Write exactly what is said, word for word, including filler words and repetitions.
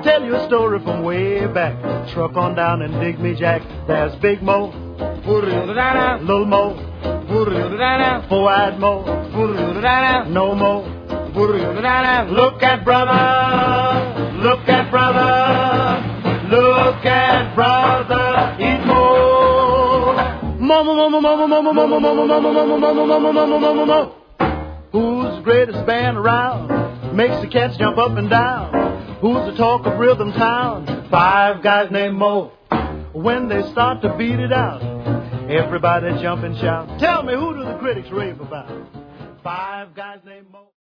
tell you a story from way back. Truck on down and dig me, Jack. There's Big Mo, Little Mo, Four-Eyed Mo, No Mo. Look at brother, look at brother, look at brother, eat more. Mo, mo, mo, mo, mo, mo, mo, mo, mo, mo, mo, mo, mo, mo, mo, mo, mo, mo, mo. Who's the greatest band around? Makes the cats jump up and down. Who's the talk of Rhythm Town? Five guys named Mo. When they start to beat it out, everybody jump and shout. Tell me, who do the critics rave about? Five guys named Mo.